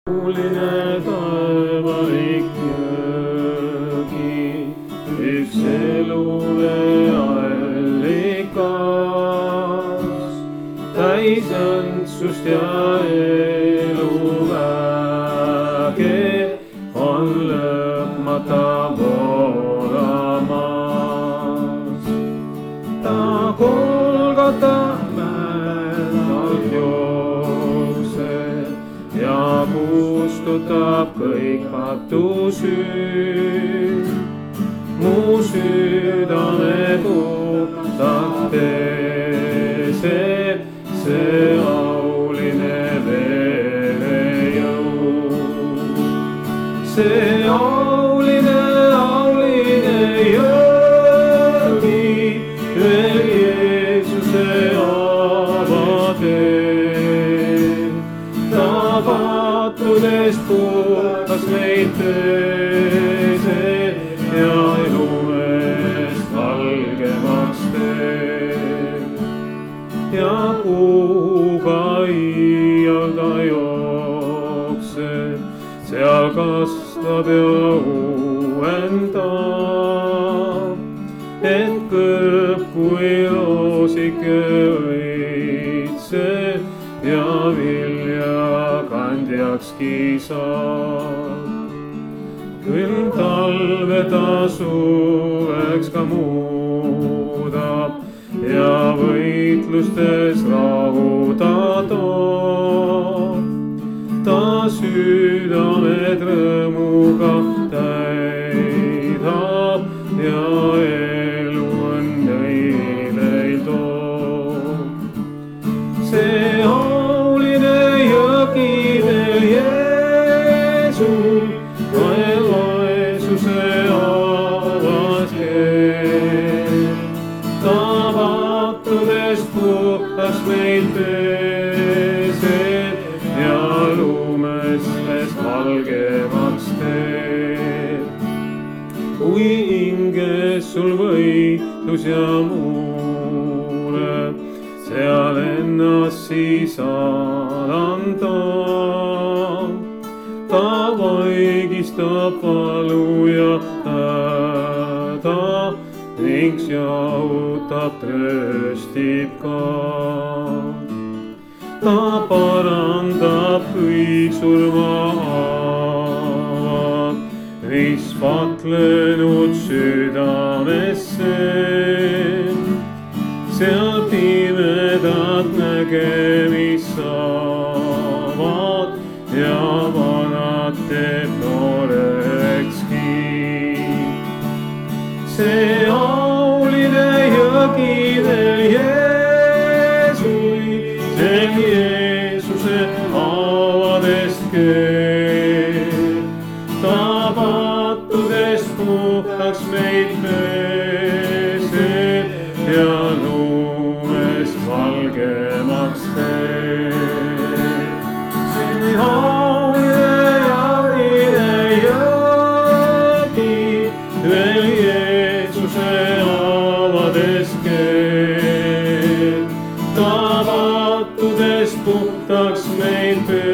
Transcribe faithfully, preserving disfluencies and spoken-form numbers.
Kuuline taevalik jõgi, üks elule allikas, täis õndsust ja eluväge on lõpmata voolamas. Ta Golgota mäel alt jookseb ja kustutab kõik patusüüd. Mu südame puhtalt peseb see auline verejõud. See auline, auline jõgi veel Jeesuse avadeb. Ta pattudest puhtas meid peseb ja elumest valgemaks teeb. Ja kuhuga iial ta jookseb, seal kasvab ja uuendab, et kõrb kui roosike õitseb ja vilja kandjakski saab. Küll talve ta suveks ka muudab ja võitlustes rahu ta toob. Ta südamed rõõmuga täidab ja elu õnneil toob. See auline jõgi veel Jeesus vaesuse avas keel. Ta pattudest puhtas meid peseb ja lumestest valgemaks teeb. Kui hinges sul võitlus ja mure, seal ennast siis alandab. Ta vaigistab valu ja häda ning jahutab, trööstib ka. Ta parandab kõik surmahaavad, mis patlenud südamesse. Seal pimedad nägemist saavad ja vanad teeb noorekski. See auline jõgi veel Jeesus, see Jeesuse avadest keel. Ta pattudest puhtaks meid peseb ja lumest valgemaks teeb. See auline, auline jõgi veel Jeesuse avadest keel. Ta pattudest puhtaks meid peseb